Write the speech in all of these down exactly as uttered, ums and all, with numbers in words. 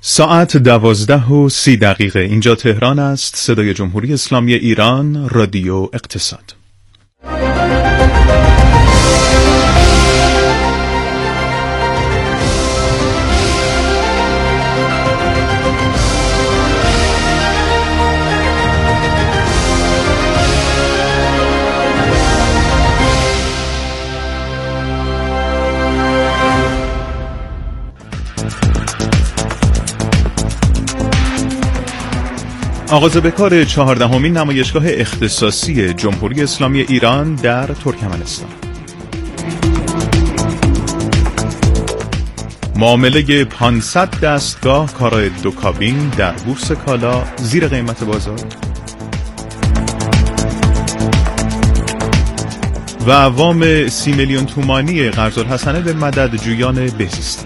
ساعت دوازده و سی دقیقه اینجا تهران است. صدای جمهوری اسلامی ایران، رادیو اقتصاد. آغاز به کار چهاردهمین نمایشگاه اختصاصی جمهوری اسلامی ایران در ترکمنستان. معامله پانصد دستگاه کارای دو کابین در بورس کالا زیر قیمت بازار و وام سی میلیون تومانی قرض‌الحسنه به مددجویان بهزیستی.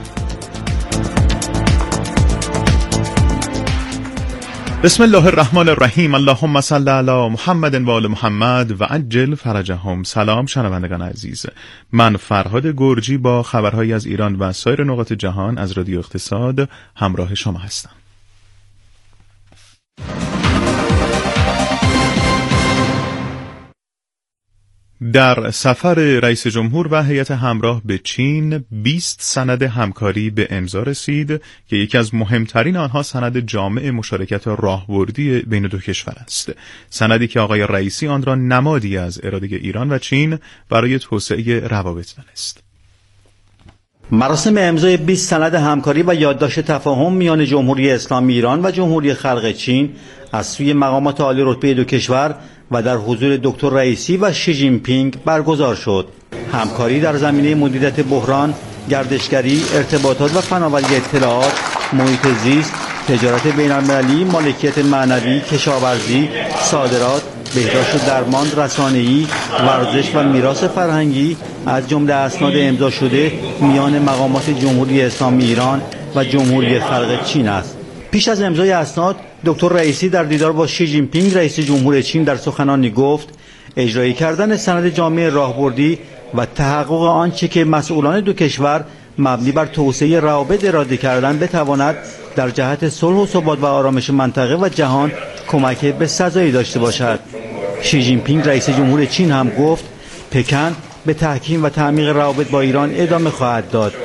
بسم الله الرحمن الرحیم. اللهم صل علی محمد و آل محمد و عجل فرجهم. سلام شنوندگان عزیز، من فرهاد گرجی با خبرهایی از ایران و سایر نقاط جهان از رادیو اقتصاد همراه شما هستم. در سفر رئیس جمهور و هیئت همراه به چین بیست سند همکاری به امضا رسید که یکی از مهمترین آنها سند جامع مشارکت راهبردی بین دو کشور است. سندی که آقای رئیسی آن را نمادی از اراده ایران و چین برای توسعه روابط دانست. مراسم امضای بیست سند همکاری و یادداشت تفاهم میان جمهوری اسلامی ایران و جمهوری خلق چین از سوی مقامات عالی رتبه دو کشور و در حضور دکتر رئیسی و شی جین پینگ برگزار شد. همکاری در زمینه مدیریت بحران، گردشگری، ارتباطات و فناوری اطلاعات، محیط زیست، تجارت بین‌المللی، مالکیت معنوی، کشاورزی، صادرات، بهداشت و درمان، رسانه‌ای، ورزش و میراث فرهنگی از جمله اسناد امضا شده میان مقامات جمهوری اسلامی ایران و جمهوری خلق چین است. پیش از امضای اسناد، دکتر رئیسی در دیدار با شی جین پینگ رئیس جمهور چین در سخنانی گفت اجرایی کردن سند جامع راهبردی و تحقق آنچه که مسئولان دو کشور مبنی بر توسعه روابط اراده کردن بتواند در جهت صلح و ثبات و آرامش منطقه و جهان کمک به سزایی داشته باشد. شی جین پینگ رئیس جمهور چین هم گفت پکن به تحکیم و تعمیق روابط با ایران ادامه خواهد داد.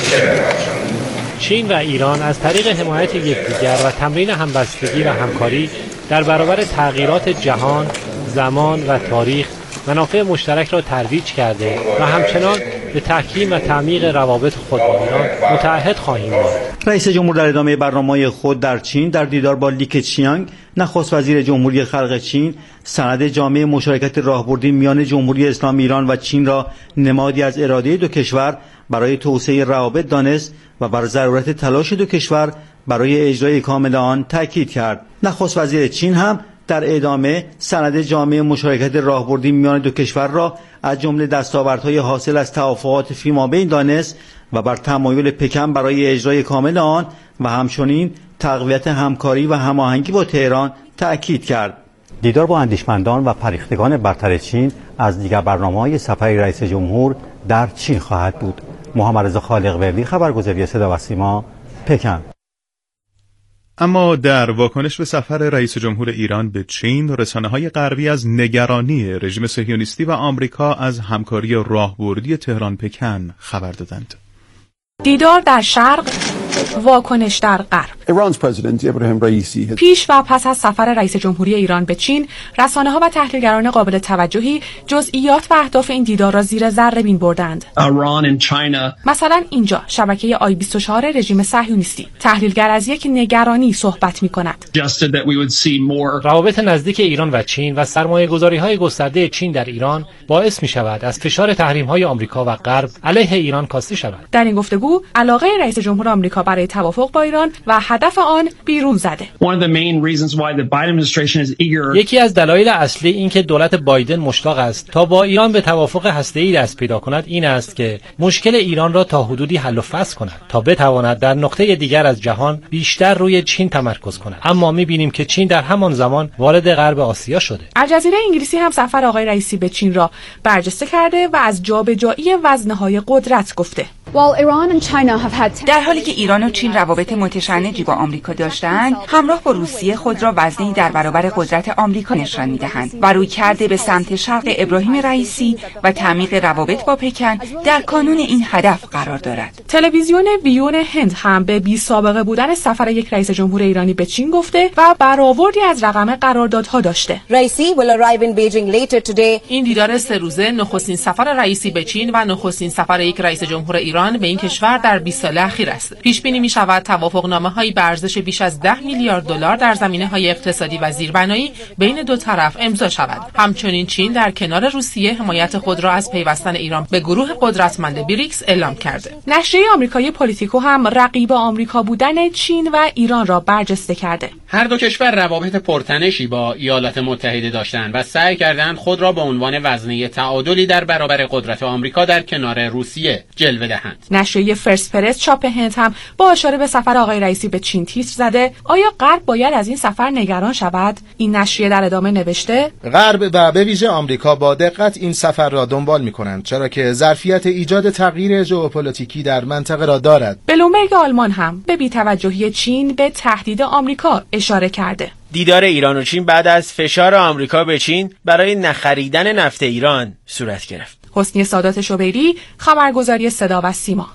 چین و ایران از طریق حمایت یکدیگر و تمرین همبستگی و همکاری در برابر تغییرات جهان، زمان و تاریخ منافع مشترک را ترویج کرده و همچنان به تحکیم و تعمیق روابط خود با ایران متعهد خواهیم بود. رئیس جمهور در ادامه برنامه‌های خود در چین در دیدار با لی کچیانگ نخست وزیر جمهوری خلق چین سند جامع مشارکت راهبردی میان جمهوری اسلامی ایران و چین را نمادی از اراده دو کشور برای توسعه روابط دانست و بر ضرورت تلاش دو کشور برای اجرای کامل آن تاکید کرد. نخست وزیر چین هم در ادامه سند جامع مشارکت راهبردی میان دو کشور را از جمله دستاوردهای حاصل از توافقات فیمابین دانست و بر تمایل پکن برای اجرای کامل آن و همچنین تقویت همکاری و هماهنگی با تهران تأکید کرد. دیدار با اندیشمندان و پریختگان برتر چین از دیگر برنامه‌های سفر رئیس جمهور در چین خواهد بود. محمد رضا خالق‌وردی، خبرگزاری صدا و سیما، پکن. اما در واکنش به سفر رئیس جمهور ایران به چین، رسانه‌های غربی از نگرانی رژیم صهیونیستی و آمریکا از همکاری راهبردی تهران پکن خبر دادند. دیدار در شرق، واکنش در غرب. پیش و پس از سفر رئیس جمهوری ایران به چین، رسانه‌ها و تحلیلگران قابل توجهی جزئیات و اهداف این دیدار را زیر ذره بین بردند. مثلا اینجا شبکه آی بیست و چهار رژیم صهیونیستی تحلیلگر از یک نگرانی صحبت می‌کند. روابط نزدیک ایران و چین و سرمایه‌گذاری‌های گسترده چین در ایران باعث می‌شود از فشار تحریم‌های آمریکا و غرب علیه ایران کاسته شود. در این گفتگو علاقه رئیس جمهور آمریکا برای توافق با ایران و هدف آن بیرون زده. یکی از دلایل اصلی این که دولت بایدن مشتاق است تا با ایران به توافق هسته‌ای دست پیدا کند این است که مشکل ایران را تا حدودی حل و فصل کند تا بتواند در نقطه دیگر از جهان بیشتر روی چین تمرکز کند. اما می‌بینیم که چین در همان زمان وارد غرب آسیا شده. الجزیره انگلیسی هم سفر آقای رئیسی به چین را برجسته کرده و از جابجایی وزنه‌های قدرت گفته. در حالی که ایران و چین روابط متشنجی با آمریکا داشتند، همراه با روسیه خود را وزنی در برابر قدرت آمریکا نشان می‌دهند و روی کرده به سمت شرق ابراهیم رئیسی و تعمیق روابط با پکن در کانون این هدف قرار دارد. تلویزیون ویون هند هم به بی سابقه بودن سفر یک رئیس جمهور ایرانی به چین گفته و برآوردی از رقم قراردادها داشته. رئیسی will arrive in Beijing later today. این دیدار سه روزه نخستین سفر رئیسی به چین و نخستین سفر یک رئیس جمهور ایران به این کشور در بیست سال اخیر است. پیش بینی می شود توافقنامه‌هایی به ارزش بیش از ده میلیارد دلار در زمینه‌های اقتصادی و زیربنایی بین دو طرف امضا شود. همچنین چین در کنار روسیه حمایت خود را از پیوستن ایران به گروه قدرتمند بریکس اعلام کرده. نشریه آمریکایی پلیتیکو هم رقیب آمریکا بودن چین و ایران را برجسته کرده. هر دو کشور روابط پرتنشی با ایالات متحده داشتند و سعی کردند خود را به عنوان وزنه تعادلی در برابر قدرت آمریکا در کنار روسیه جلوه دهند. نشریه فرست پرس چاپ هند هم با اشاره به سفر آقای رئیسی به چین تیتر زده: آیا غرب باید از این سفر نگران شود؟ این نشریه در ادامه نوشته: غرب و به ویژه آمریکا با دقت این سفر را دنبال می‌کنند، چرا که ظرفیت ایجاد تغییر ژئوپلیتیکی در منطقه را دارد. بلومبرگ آلمان هم به بی‌توجهی چین به تهدید آمریکا اشاره کرده. دیدار ایران و چین بعد از فشار آمریکا به چین برای نخریدن نفت ایران صورت گرفت. حسنی سادات شبیری، خبرگزاری صدا و سیما.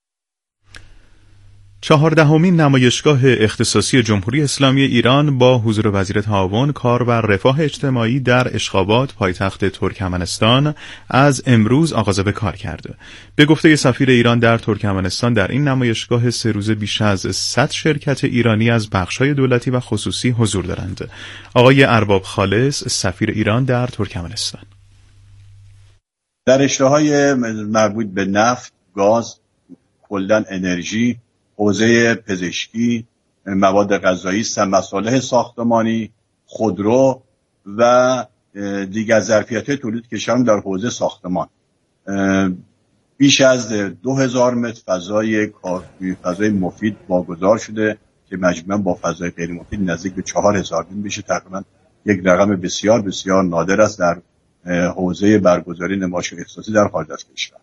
چهاردهمین نمایشگاه اختصاصی جمهوری اسلامی ایران با حضور وزیر تعاون، کار و رفاه اجتماعی در اشخابات پایتخت ترکمنستان از امروز آغاز به کار کرده. به گفته سفیر ایران در ترکمنستان، در این نمایشگاه سه روزه بیش از صد شرکت ایرانی از بخش‌های دولتی و خصوصی حضور دارند. آقای ارباب خالص، سفیر ایران در ترکمنستان: در رشته‌های مربوط به نفت، گاز، کلاً انرژی، حوزه پزشکی، مواد غذایی، مصالح ساختمانی، خودرو و دیگر ظرفیت‌های تولید کشور در حوزه ساختمان بیش از دو هزار متر فضای کار فضای مفید واگذار شده که مجموعاً با فضای غیر مفید نزدیک به چهار هزار میشه. تقریباً یک رقم بسیار بسیار نادر است در حوزه برگزاری نمایشگاه اختصاصی در خارج از کشور.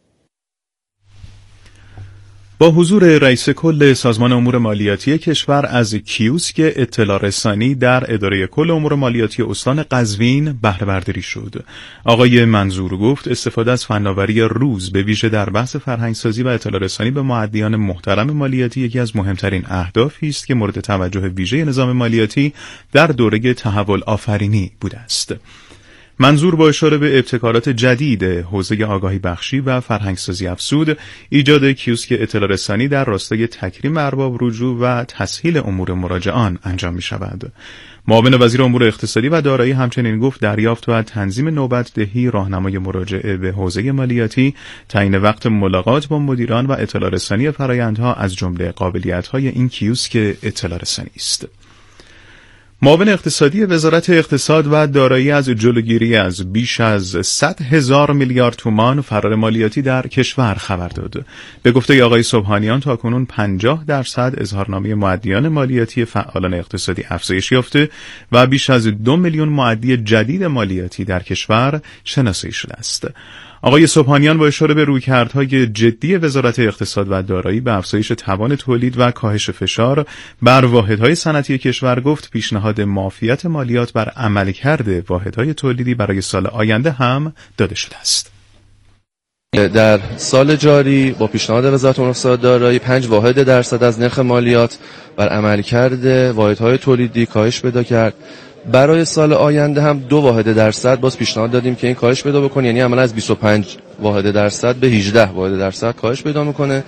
با حضور رئیس کل سازمان امور مالیاتی کشور از کیوسک اطلاع رسانی در اداره کل امور مالیاتی استان قزوین بهره برداری شد. آقای منظور گفت استفاده از فناوری روز به ویژه در بحث فرهنگسازی و اطلاع رسانی به مؤدیان محترم مالیاتی یکی از مهمترین اهدافی است که مورد توجه ویژه نظام مالیاتی در دوره تحول آفرینی بوده است. منظور با اشاره به ابتکارات جدید حوزه آگاهی بخشی و فرهنگسازی افزود، ایجاد کیوسک اطلاع رسانی در راستای تکریم ارباب رجوع و تسهیل امور مراجعان انجام می شود. معاون وزیر امور اقتصادی و دارایی همچنین گفت دریافت و تنظیم نوبت دهی، راهنمای مراجعه به حوزه مالیاتی، تعیین وقت ملاقات با مدیران و اطلاع رسانی فرآیندها از جمله قابلیت‌های این کیوسک اطلاع رسانی است. معاون اقتصادی وزارت اقتصاد و دارایی از جلوگیری از بیش از صد هزار میلیارد تومان فرار مالیاتی در کشور خبر داد. به گفته آقای سبحانیان تاکنون پنجاه درصد اظهارنامه مؤدیان مالیاتی فعالان اقتصادی افزایش یافته و بیش از دو میلیون مؤدی جدید مالیاتی در کشور شناسایی شده است. آقای سبحانیان با اشاره به رویکردهای جدی وزارت اقتصاد و دارایی به افزایش توان تولید و کاهش فشار بر واحدهای صنعتی کشور گفت پیشنهاد معافیت مالیات بر عملکرد واحدهای تولیدی برای سال آینده هم داده شده است. در سال جاری با پیشنهاد وزارت امور اقتصاد دارایی پنج واحد درصد از نرخ مالیات بر عملکرد واحدهای تولیدی کاهش پیدا کرد. برای سال آینده هم دو واحد درصد باز پیشنهاد دادیم که این کاهش پیدا بکنه، یعنی عملا از بیست و پنج واحد درصد به هجده واحد درصد کاهش پیدا میکنه.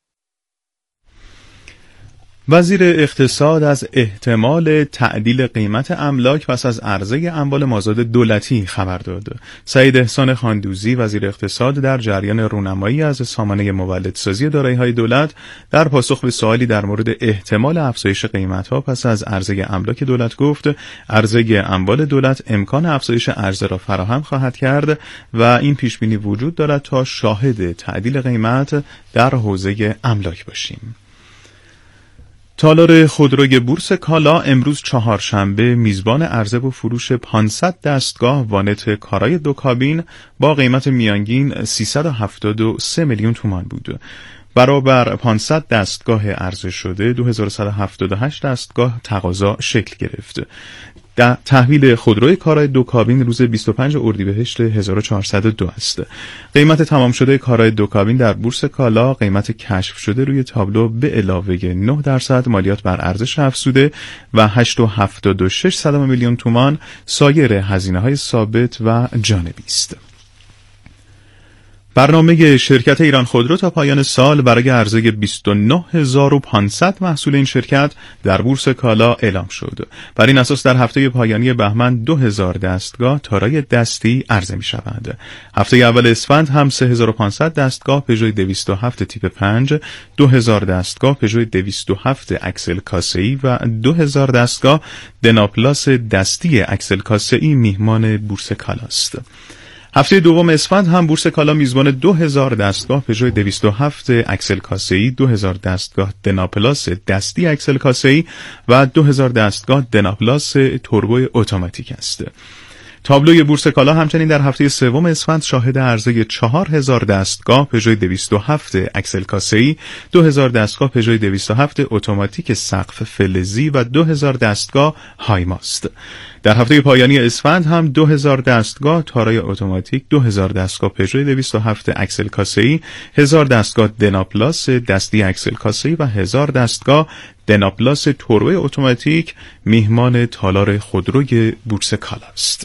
وزیر اقتصاد از احتمال تعدیل قیمت املاک پس از عرضه اموال مازاد دولتی خبر داد. سعید احسان خاندوزی وزیر اقتصاد در جریان رونمایی از سامانه مولدسازی دارایی‌های دولت در پاسخ به سوالی در مورد احتمال افزایش قیمت‌ها پس از عرضه املاک دولت گفت عرضه اموال دولت امکان افزایش عرضه را فراهم خواهد کرد و این پیش بینی وجود دارد تا شاهد تعدیل قیمت در حوزه املاک باشیم. تالار خودروی بورس کالا امروز چهارشنبه میزبان عرضه و فروش پانصد دستگاه وانت کارای دو کابین با قیمت میانگین سیصد و هفتاد و سه میلیون تومان بود. برابر پانصد دستگاه عرضه شده دو هزار و صد و هفتاد و هشت دستگاه تقاضا شکل گرفت. در تحویل خودروی کارای دو کابین روز بیست و پنج اردیبهشت هزار و چهارصد و دو است. قیمت تمام شده کارای دو کابین در بورس کالا قیمت کشف شده روی تابلو به علاوه نه درصد مالیات بر ارزش افزوده و هشت و هفتاد و شش صدم میلیون تومان سایر هزینه‌های ثابت و جانبی است. برنامه شرکت ایران خودرو تا پایان سال برای عرضه بیست و نه هزار و پانصد محصول این شرکت در بورس کالا اعلام شد. بر این اساس در هفته پایانی بهمن دو هزار دستگاه تارای دستی عرضه می شود. هفته اول اسفند هم سه هزار و پانصد دستگاه پژو دویست و هفت تیپ پنج، دو هزار دستگاه پژو دویست و هفت اکسل کاسه‌ای و دو هزار دستگاه دناپلاس دستی اکسل کاسه‌ای میهمان بورس کالا است. هفته دوم اسفند هم بورس کالا میزبان دو هزار دستگاه پژو دویست و هفت اکسل کاسه‌ای، دو هزار دستگاه دناپلاس دستی اکسل کاسه‌ای و دو هزار دستگاه دناپلاس توربو اتوماتیک است. تابلوی بورس کالا همچنین در هفته سوم اسفند شاهد عرضه چهار هزار دستگاه پژو دویست و هفت اکسل کاسه‌ای، دو هزار دستگاه پژو دویست و هفت اتوماتیک سقف فلزی و دو هزار دستگاه هایما است. در هفته پایانی اسفند هم دو هزار دستگاه تارای اتوماتیک، دو هزار دستگاه پژو دویست و هفت اکسل کاسه‌ای، هزار دستگاه دناپلاس دستی اکسل کاسه‌ای و هزار دستگاه دناپلاس توربو اتوماتیک میهمان تالار خودروی بورس کالا است.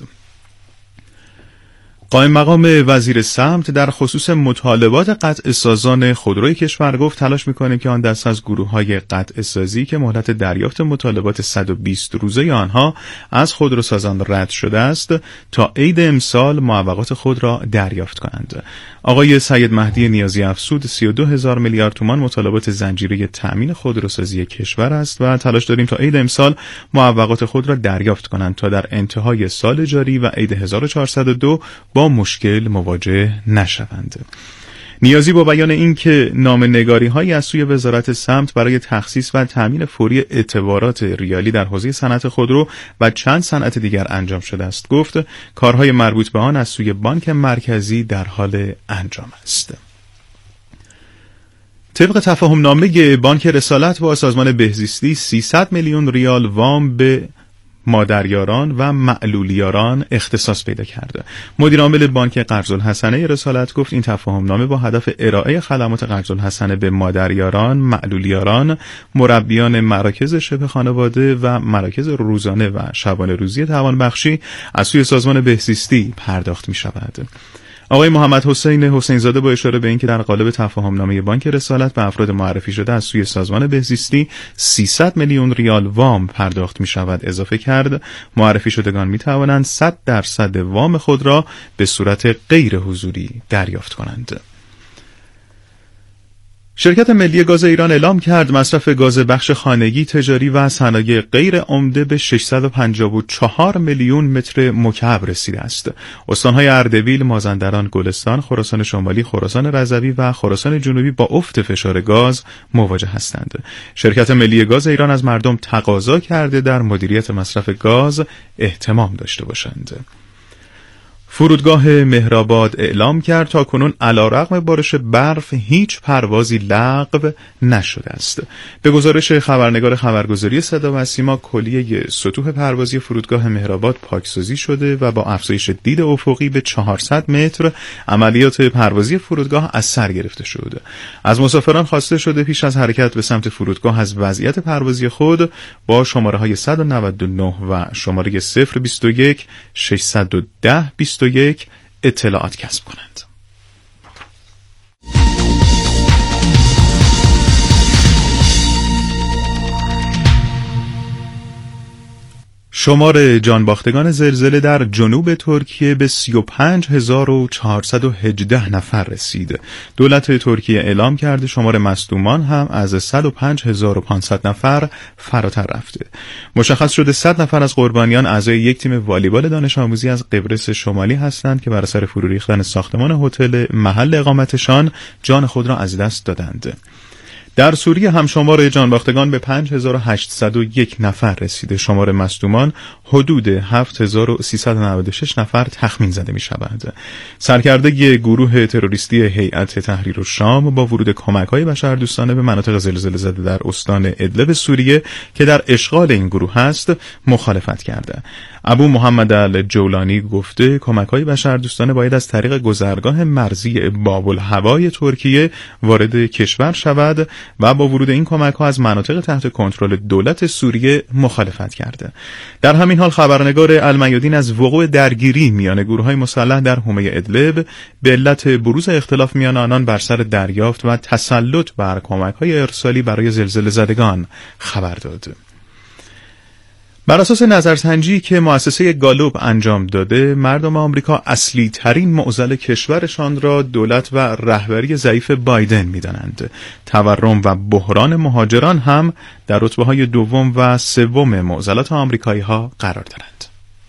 قائم مقام وزیر سمت در خصوص مطالبات قطع سازان خودروی کشور گفت تلاش می‌کنیم که آن دست از گروه‌های قطع سازی که مهلت دریافت مطالبات صد و بیست روزه آنها از خودروسازان رد شده است تا عید امسال معوقات خود را دریافت کنند. آقای سید مهدی نیازی افزود سی و دو هزار میلیارد تومان مطالبات زنجیره تأمین خودروسازی کشور است و تلاش داریم تا عید امسال معوقات خود را دریافت کنند تا در انتهای سال جاری و عید هزار و چهارصد و دو با مشکل مواجه نشوند. نیازی با بیان این که نامه‌نگاری هایی از سوی وزارت سمت برای تخصیص و تأمین فوری اعتبارات ریالی در حوزه صنعت خودرو و چند صنعت دیگر انجام شده است، گفت کارهای مربوط به آن از سوی بانک مرکزی در حال انجام است. طبق تفاهم نامه بانک رسالت با سازمان بهزیستی سیصد میلیون ریال وام به مادریاران و معلولیاران اختصاص پیدا کرده. مدیر عامل بانک قرض‌الحسنه رسالت گفت این تفاهم نامه با هدف ارائه خدمات قرض‌الحسنه به مادریاران، معلولیاران، مربیان مراکز شبه خانواده و مراکز روزانه و شبانه روزی توانبخشی از سوی سازمان بهزیستی پرداخت می شود. آقای محمد حسین حسین زاده با اشاره به اینکه در قالب تفاهم نامه بانک رسالت به افراد معرفی شده از سوی سازمان بهزیستی سیصد میلیون ریال وام پرداخت می شود اضافه کرد معرفی شدگان می توانند صد درصد وام خود را به صورت غیر حضوری دریافت کنند. شرکت ملی گاز ایران اعلام کرد مصرف گاز بخش خانگی، تجاری و صنایع غیر عمده به ششصد و پنجاه و چهار میلیون متر مکعب رسیده است. استان‌های اردبیل، مازندران، گلستان، خراسان شمالی، خراسان رضوی و خراسان جنوبی با افت فشار گاز مواجه هستند. شرکت ملی گاز ایران از مردم تقاضا کرده در مدیریت مصرف گاز اهتمام داشته باشند. فرودگاه مهرآباد اعلام کرد تا کنون علیرغم بارش برف هیچ پروازی لغو نشده است. به گزارش خبرنگار خبرگزاری صدا و سیما کلیه سطوح پروازی فرودگاه مهرآباد پاکسازی شده و با افزایش دید افقی به چهارصد متر عملیات پروازی فرودگاه از سر گرفته شده. از مسافران خواسته شده پیش از حرکت به سمت فرودگاه از وضعیت پروازی خود با شماره های صد و نود و نه و شماره صفر بیست و یک ششصد و ده بیست و یک اطلاعات کسب کنند. شمار جانباختگان زلزله در جنوب ترکیه به سی و پنج هزار و چهارصد و هجده نفر رسید. دولت ترکیه اعلام کرده شمار مصدومان هم از صد و پنج هزار و پانصد نفر فراتر رفته. مشخص شده صد نفر از قربانیان اعضای یک تیم والیبال دانش آموزی از قبرس شمالی هستند که بر اثر فرو ریختن ساختمان هتل محل اقامتشان جان خود را از دست دادند. در سوریه هم شمار جانباختگان به پنج هزار و هشتصد و یک نفر رسیده. شمار مصدومان حدود هفت هزار و سیصد و نود و شش نفر تخمین زده می شود. سرکرده گروه تروریستی هیئت تحریر الشام با ورود کمک‌های بشردوستانه به مناطق زلزله زده در استان ادلب سوریه که در اشغال این گروه است مخالفت کرده. ابو محمد الجولانی گفته کمک‌های بشردوستانه باید از طریق گذرگاه مرزی باب الهوای ترکیه وارد کشور شود و با ورود این کمک‌ها از مناطق تحت کنترل دولت سوریه مخالفت کرده. در همین حال خبرنگار المیادین از وقوع درگیری میان گروه‌های مسلح در حومه ادلب به علت بروز اختلاف میان آنان بر سر دریافت و تسلط بر کمک‌های ارسالی برای زلزله زدگان خبر داد. بر اساس نظرسنجی که مؤسسه گالوب انجام داده، مردم آمریکا اصلی ترین معضل کشورشان را دولت و رهبری ضعیف بایدن می‌دانند. تورم و بحران مهاجران هم در رتبه‌های دوم و سوم معضلات آمریکایی‌ها قرار دارند.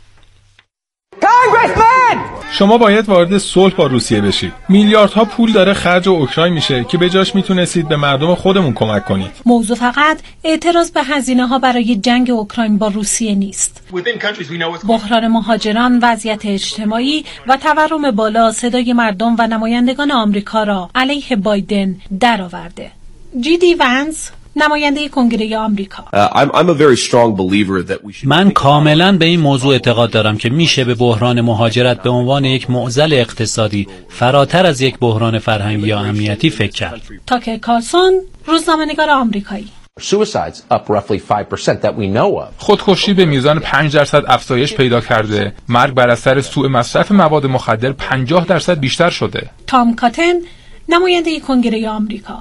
شما باید وارد صلح با روسیه بشید. میلیاردها پول داره خرج اوکراین میشه که به جاش میتونستید به مردم خودمون کمک کنید. موضوع فقط اعتراض به هزینه‌ها برای جنگ اوکراین با روسیه نیست. بحران مهاجران، وضعیت اجتماعی و تورم بالا صدای مردم و نمایندگان آمریکا را علیه بایدن درآورده. جی دی ونس، نماینده کنگره آمریکا: من کاملا به این موضوع اعتقاد دارم که میشه به بحران مهاجرت به عنوان یک معضل اقتصادی فراتر از یک بحران فرهنگی یا امنیتی فکر کرد. تاکر کارلسون، روزنامه‌نگار آمریکایی: خودکشی به میزان پنج درصد افزایش پیدا کرده. مرگ بر اثر سوء مصرف مواد مخدر پنجاه درصد بیشتر شده. تام کاتن، نماینده کنگره آمریکا: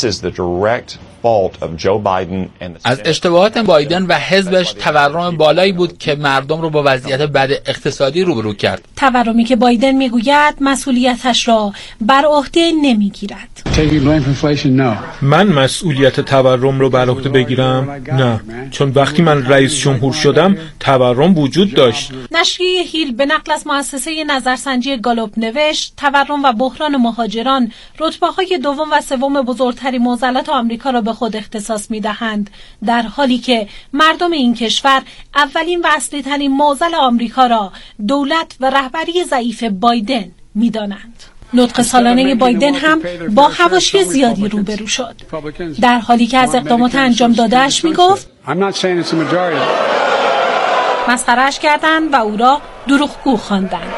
از اشتباهات بایدن و حزبش تورم بالایی بود که مردم رو با وضعیت بد اقتصادی روبرو کرد. تورمی که بایدن میگوید مسئولیتش را بر عهده نمیگیرد. من مسئولیت تورم رو بر عهده بگیرم؟ نه، چون وقتی من رئیس جمهور شدم تورم وجود داشت. نشریه هیل به نقل از مؤسسه نظرسنجی گالوب نوشت تورم و بحران مهاجران رتبه‌های دوم و سوم بزرگترین معضلات آمریکا را به خود اختصاص می‌دهند، در حالی که مردم این کشور اولین و اصلی ترین معضل آمریکا را دولت و رهبری ضعیف بایدن می‌دانند. نطق سالانه بایدن هم با حواشی زیادی روبرو شد، در حالی که از اقدامات انجام داده‌اش می‌گفت مسخره‌اش کردند و او را دروغگو خواندند.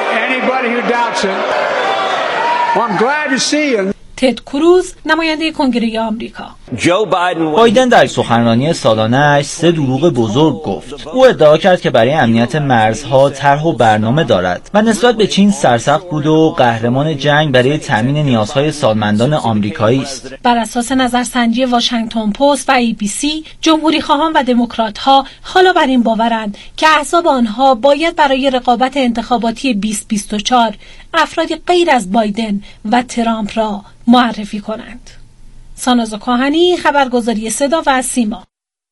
تد کروز، نماینده کنگره آمریکا: بایدن در سخنرانی سالانه‌اش سه دروغ بزرگ گفت. او ادعا کرد که برای امنیت مرزها طرح و برنامه دارد و نسبت به چین سرسخت بود و قهرمان جنگ برای تامین نیازهای سالمندان آمریکایی است. بر اساس نظرسنجی واشنگتن پست و ای بی سی، جمهوری خواهان و دموکرات‌ها حالا بر این باورند که احزاب آنها باید برای رقابت انتخاباتی بیست بیست و چهار افرادی غیر از بایدن و ترامپ را معرفی کنند. ساناز کاهنی، خبرگزاری صدا و سیما.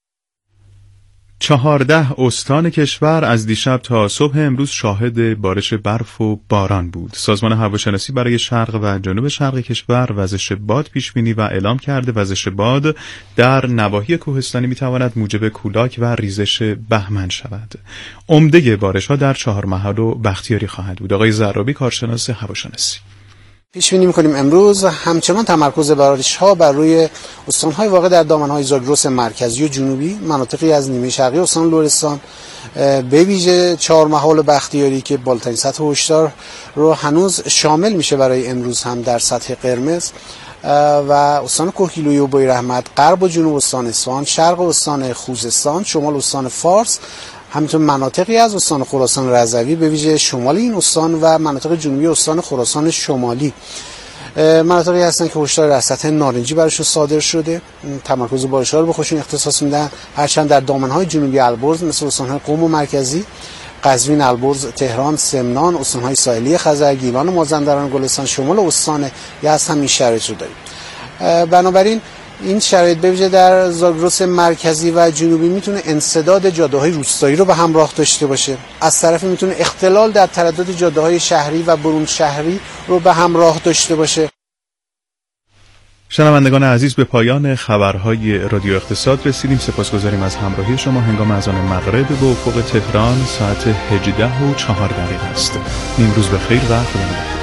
چهارده استان کشور از دیشب تا صبح امروز شاهد بارش برف و باران بود. سازمان هواشناسی برای شرق و جنوب شرق کشور وزش باد پیش بینی و اعلام کرده وزش باد در نواحی کوهستانی میتواند موجب کولاک و ریزش بهمن شود. عمده بارش‌ها در چهارمحال و بختیاری خواهد بود. آقای زرابی، کارشناس هواشناسی: پیش بینی می‌کنیم امروز همچنان تمرکز بارش‌ها بر روی استان‌های واقع در دامنه‌های زاگرس مرکزی و جنوبی، مناطقی از نیمه شرقی استان لرستان، به ویژه چهارمحال و بختیاری که بالاترین سطح هشدار رو هنوز شامل میشه برای امروز هم در سطح قرمز، و استان کوهگیلویی و بویراحمد، غرب و جنوب استان اصفهان، شرق استان خوزستان، شمال استان فارس، همینطور مناطقی از استان خراسان رضوی به ویژه شمال این استان و مناطق جنوبی استان خراسان شمالی مناطقی هستن که هشدار در سطح نارنجی براشون صادر شده. تمرکز بارش‌ها رو به خودشون اختصاص میدن، هرچند در دامنه‌های جنوبی البرز مثل استان‌های قم و مرکزی، قزوین، البرز، تهران، سمنان، استان‌های ساحلی خزر، گیلان، مازندران، گلستان، شمال استان یزد هم این شرایط رو داریم. بنابراین این شرایط به ویژه در زاگرس مرکزی و جنوبی میتونه انسداد جاده‌های روستایی رو به همراه داشته باشه. از طرفی میتونه اختلال در تردد جاده‌های شهری و برون شهری رو به همراه داشته باشه. شنوندگان عزیز، به پایان خبرهای رادیو اقتصاد رسیدیم. سپاسگزاریم از همراهی شما. هنگام اذان مغرب به افق تهران ساعت هجده و چهار دقیقه است. نیمروز بخیر و خدا نگهدار.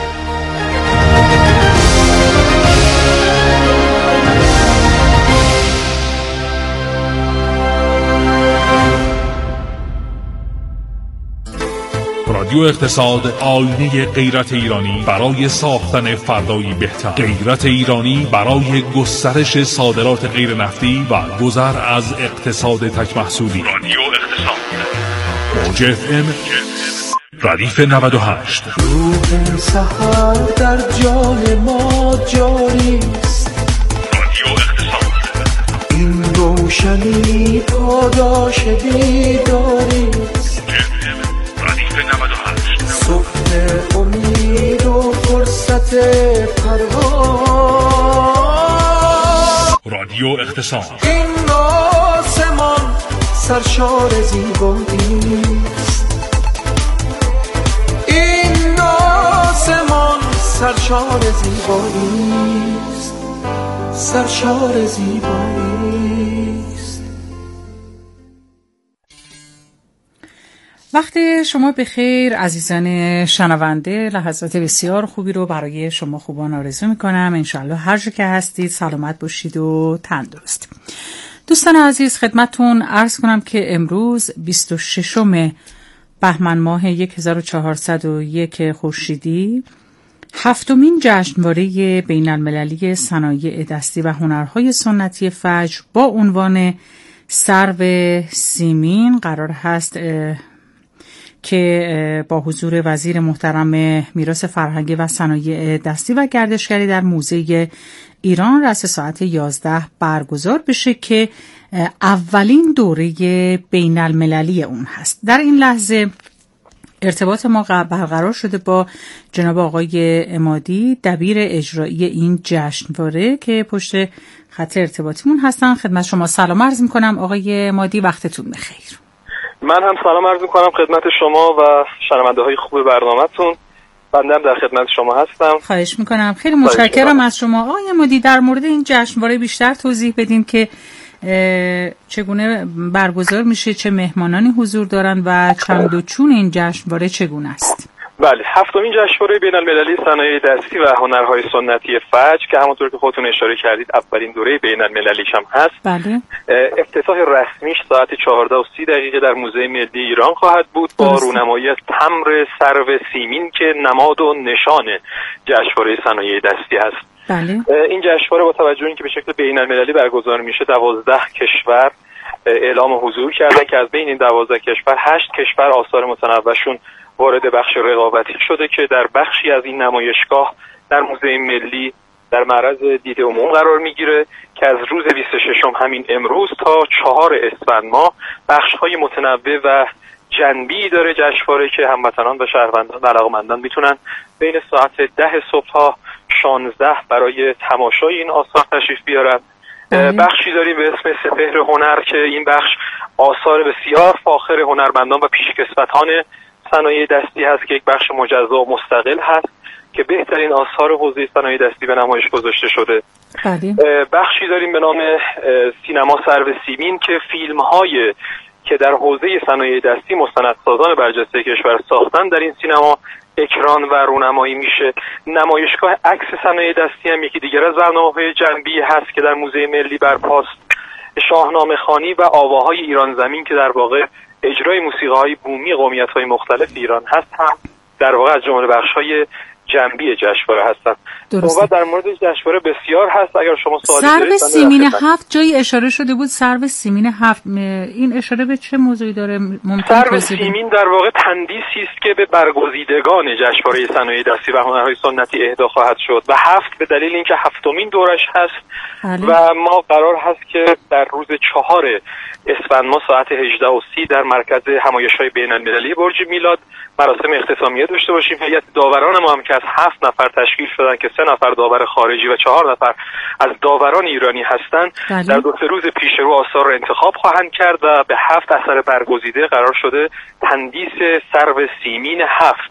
رادیو اقتصاد، آینه غیرت ایرانی برای ساختن فردایی بهتر. غیرت ایرانی برای گسترش صادرات غیر نفتی و گذر از اقتصاد تک محصولی. رادیو اقتصاد، موج اف ام ردیف نود و هشت. روح سحر در جان ما جاری است. رادیو اقتصاد، این روشنی پاداش بیداری است. صبح امید و فرصت پرواز. رادیو اقتصاد، این آسمان سرشار زیبایی است. این آسمان سرشار زیبایی است. سرشار زیبایی است. وقت شما بخیر عزیزان شنونده. لحظات بسیار خوبی رو برای شما خوبان آرزو میکنم. انشالله هر جا که هستید سلامت باشید و تندرست. دوستان عزیز، خدمتون عرض کنم که امروز بیست و ششم بهمن ماه هزار و چهارصد و یک خورشیدی، هفتمین جشنواره بین المللی صنایع دستی و هنرهای سنتی فجر با عنوان سرو سیمین قرار هست که با حضور وزیر محترم میراث فرهنگی و صنایع دستی و گردشگری در موزه ایران رأس ساعت یازده برگزار بشه که اولین دوره بین المللی اون هست. در این لحظه ارتباط ما برقرار شده با جناب آقای عمادی، دبیر اجرایی این جشنواره که پشت خط ارتباطیمون هستن. خدمت شما سلام عرض میکنم آقای عمادی، وقتتون بخیر. من هم سلام عرض میکنم خدمت شما و شنونده های خوب برنامه‌تون. بنده هم در خدمت شما هستم. خواهش میکنم، خیلی متشکرم از شما. آقای عمادی، در مورد این جشنواره بیشتر توضیح بدین که چگونه برگزار میشه، چه مهمانانی حضور دارن و چند و چون این جشنواره چگونه است؟ بله، هفتمین جشنواره بین المللی صنایع دستی و هنرهای سنتی فجر که همونطور که خودتون اشاره کردید اولین دوره بین المللیش هم هست. بله. افتتاح رسمیش ساعت چهارده و سی دقیقه در موزه ملی ایران خواهد بود با رونمایی از تمبر سرو سیمین که نماد و نشان جشنواره صنایع دستی هست. بله. این جشنواره با توجه به اینکه به شکل بین المللی برگزار میشه، دوازده کشور اعلام حضور کردن که از بین این دوازده کشور هشت کشور آثار متنوعشون وارد بخش رقابتی شده که در بخشی از این نمایشگاه در موزه ملی در معرض دید عموم قرار میگیره که از روز بیست و ششم همین امروز تا چهار اسفند ماه بخش‌های متنوع و جنبی داره جشنواره که هموطنان و شهروندان و علاقه‌مندان میتونن بین ساعت ده صبح تا شانزده برای تماشای این آثار تشریف بیارن. بخشی داریم به اسم سپهر هنر که این بخش آثار بسیار فاخر هنرمندان و پیشکسوتان صنایع دستی هست که یک بخش مجزا و مستقل هست که بهترین آثار حوزه صنایع دستی به نمایش گذاشته شده. بله. بخشی داریم به نام سینما سرو سیمین که فیلم های که در حوزه صنایع دستی مستندسازان برجسته کشور ساختن در این سینما اکران و رونمایی میشه. نمایشگاه عکس صنایع دستی هم یکی دیگر از برنامه‌های جنبی هست که در موزه ملی برپاست. شاهنامه خوانی و آواهای ایران زمین که در واقع اجرای موسیقی‌های بومی قومیت‌های مختلف ایران هست هم در واقع از جمله بخش‌های جنبی جشنواره هستن. صحبت در مورد جشنواره بسیار هست. اگر شما سوالی دارید سرو سیمین هفت جایی اشاره شده بود. سرو سیمین هفت این اشاره به چه موضوعی داره؟ ممکن سرو سیمین در واقع تندیسی است که به برگزیدگان جشنواره صنایع دستی و هنرهای سنتی اهدا خواهد شد و هفت به دلیل اینکه هفتمین دورش هست. بله. و ما قرار هست که در روز چهار اسفند ماه ساعت هجده و سی در مرکز همایش‌های بین‌المللی برج میلاد مراسم اختتامیه داشته باشیم. هیئت داوران ما هم که از هفت نفر تشکیل شدن که سه نفر داور خارجی و چهار نفر از داوران ایرانی هستند در دو سه روز پیش رو آثار رو انتخاب خواهند کرد و به هفت اثر برگزیده قرار شده تندیس سرو سیمین هفت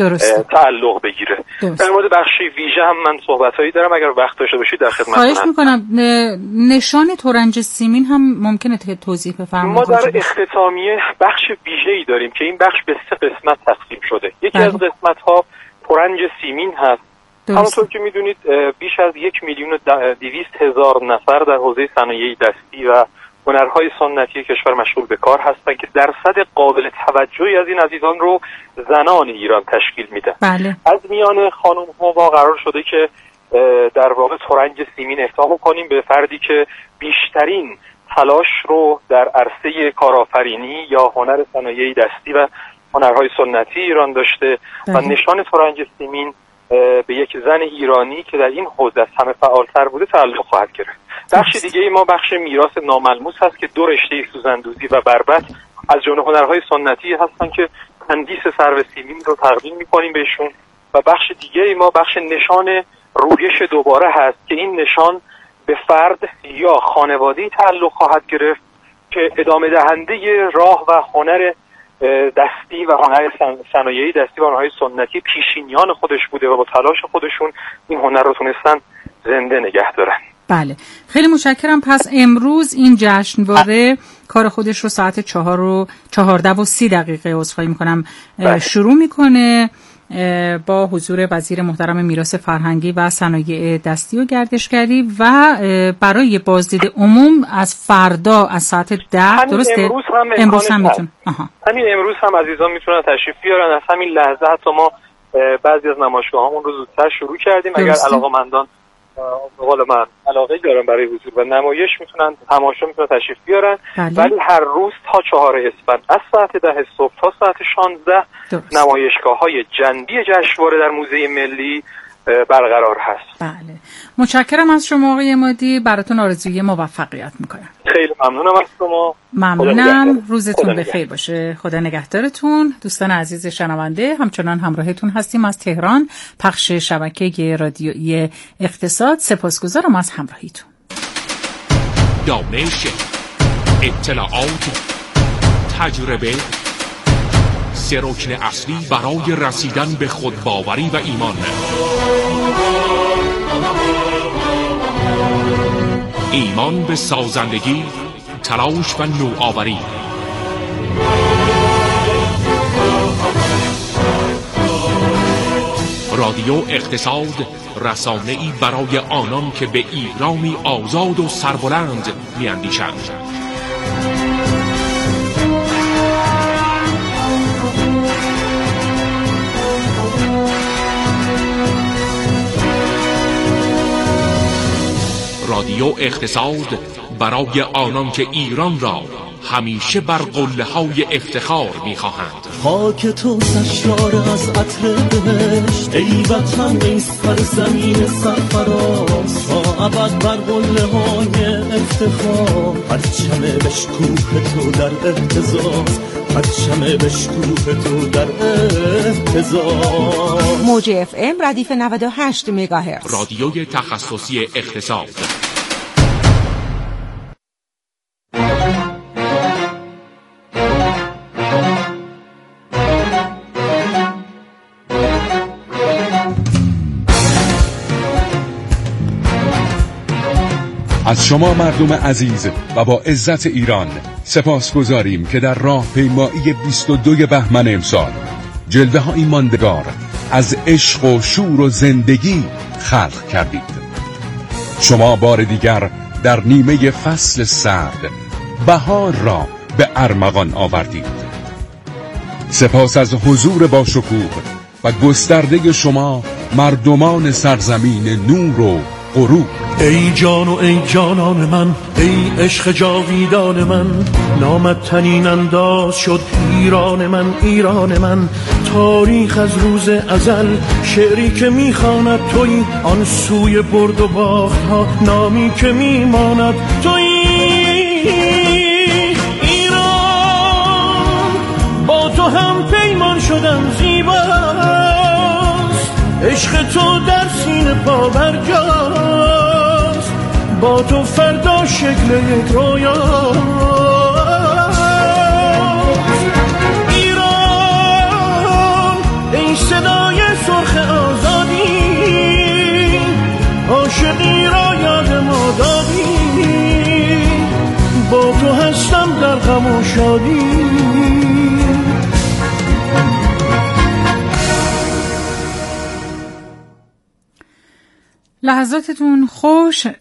تعلق بگیره. درست. در مورد بخشی ویژه هم من صحبتایی دارم، اگر وقت داشته باشید در خدمتتونم. خواهش میکنم. نشان ترنج سیمین هم ممکنه توضیح بفرمایید؟ ما در اختتامیه بخش ویژه‌ای داریم که این بخش به سه قسمت تقسیم شده. یکی بله. از قسمت‌ها ترنج سیمین هست. همونطور که میدونید بیش از یک میلیون و دویست هزار نفر در حوزه صنایع دستی و هنرهای سنتی کشور مشغول به کار هستند که درصد قابل توجهی از این عزیزان رو زنان ایران تشکیل میدن. بله. از میان خانم‌ها ما قرار شده که در واقع ترنج سیمین اهدا کنیم به فردی که بیشترین تلاش رو در عرصه کارآفرینی یا هنر صنایع دستی و هنرهای سنتی ایران داشته بله. و نشان ترنج سیمین به یک زن ایرانی که در این حوزه از همه فعالتر بوده تعلق خواهد گرفت. بخش دیگه ای ما بخش میراث ناملموس هست که دو رشته سوزندوزی و بربط از جمله هنرهای سنتی هستن که تندیس سرو سیمین رو تقدیم می‌کنیم بهشون و بخش دیگه ای ما بخش نشان رویش دوباره هست که این نشان به فرد یا خانواده‌ای تعلق خواهد گرفت که ادامه دهنده راه و هنر دستی و هنر صنایع دستی و هنرهای سنتی پیشینیان خودش بوده و با تلاش خودشون این هنر رو تونستن زنده نگه دارن. بله خیلی متشکرم. پس امروز این جشنواره کار خودش رو ساعت چهار و چهارده و سی دقیقه عذرخواهی میکنم شروع میکنه با حضور وزیر محترم میراث فرهنگی و صنایع دستی و گردشگری و برای بازدید عموم از فردا از ساعت ده درسته؟ امروز هم, امروز هم میتون. همین امروز هم عزیزان میتونن تشریف بیارن. از همین لحظه حتی ما بعضی از نمایشگاهامون رو زودتر شروع کردیم. اگر علاقه‌مندان به قول من علاقه دارن برای حضور و نمایش میتونن تماشا میتونن تشریف بیارن بله. ولی هر روز تا چهار اسفند از ساعت ده صبح تا ساعت شانزده نمایشگاه‌های جنبی جشنواره در موزه ملی برقرار هست. بله متشکرم از شما آقای عمادی، براتون آرزوی موفقیت میکنم. خیلی ممنونم از شما. ممنونم. روزتون بخیر باشه. خدا نگهدارتون. دوستان عزیز شنونده همچنان همراهتون هستیم از تهران پخش شبکه رادیویی اقتصاد. سپاسگزارم از همراهیتون. دانش، اطلاعات، تجربه سه رکن اصلی برای رسیدن به خودباوری و ایمان. ایمان به سازندگی، تلاش و نوآوری. رادیو اقتصاد، رسانه‌ای برای آنان که به ایرانی آزاد و سربلند می‌اندیشند. رادیو اقتصاد برای آنان که ایران را همیشه بر قله‌های افتخار می‌خواهند. خاک تو سرشار از عطر بهشت، ای وطن ای سرزمین سرفراز، تا ابد بر قله‌های افتخار، پرچم بشکوه تو در اهتزاز، پرچم بشکوه تو در اهتزاز. موج اف ام ردیف نود و هشت مگاهرتز، رادیوی تخصصی اقتصاد. از شما مردم عزیز و با عزت ایران سپاس گذاریم که در راه پیمایی بیست و دو بهمن امسال جلوه های ماندگار از عشق و شور و زندگی خلق کردید. شما بار دیگر در نیمه فصل سرد بهار را به ارمغان آوردید. سپاس از حضور با شکوه و گسترده شما مردمان سرزمین نور و غروب. ای جان و ای جانان من، ای عشق جاویدان من، نامت تنین انداز شد ایران من، ایران من. تاریخ از روز ازل شعری که میخواند تویی، آن سوی برد و باخت ها نامی که میماند تویی. تو هم پیمان شدم زیباست، عشق تو در سینه پا برجاست، با تو فردا شکل یک رویاست. ایران ای صدای سرخ آزادی، عاشقی را یاد ما دادی، با تو هستم در غم و شادی. لحظاتتون خوش.